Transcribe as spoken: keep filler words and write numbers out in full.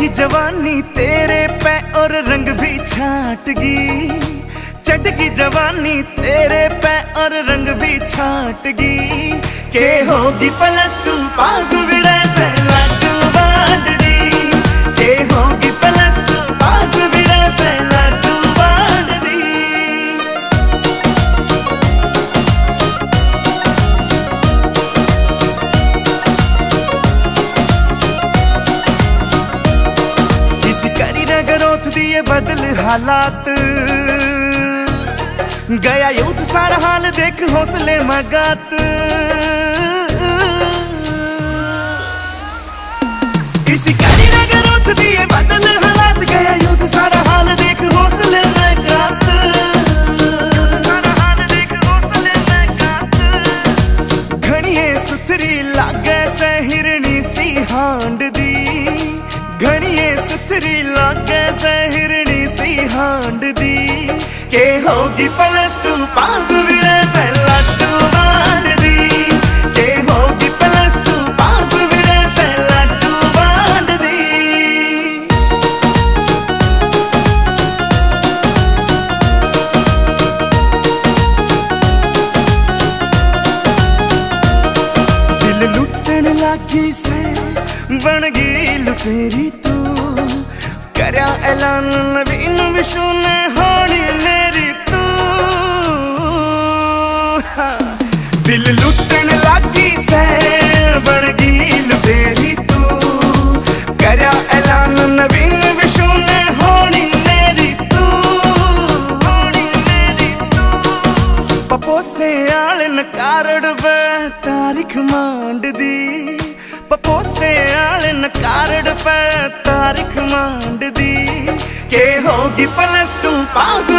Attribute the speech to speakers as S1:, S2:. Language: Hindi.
S1: चढ़गी जवानी तेरे पे और रंग भी छाटगी। चढ़गी जवानी तेरे पे और रंग भी छाटगी। के होगी प्लस टू पास विरे से लाडू बांटदी। के होगी प्लस टू पास विरे से लाडू बांटदी। किसी करी न ग्रोथ दिए बदल हालात। गया यूथ सारा हाल देख हौसले मगात। किसी करी न ग्रोथ दिए बदल हालात। गया यूथ सारा हाल देख हौसले मगात। सारा हाल देख हौसले मगात। घणिए सुथरी लागे से हिरणी सी हांड दी। घणिए सुथरी लागे से हिरणी सी हांड दी। के होगी प्लस टू पास विरे से लाडू बांटदी। के होगी प्लस टू पास विरे से लाडू बांटदी। दिल लुटन लागी से बन गई लुटेरी तू। करया ऐलान नवीन विशु ने होनी मेरी तू। दिल लुटन लागी से बन गई लुटेरी तू। करया ऐलान नवीन विशु ने होनी मेरी तू। होनी मेरी तू। पपोसे आले नकारड़ वे तारीख मांड दी। पपोसे आले नकारड़ पे तारीख मांड दी। के होगी प्लस टू पास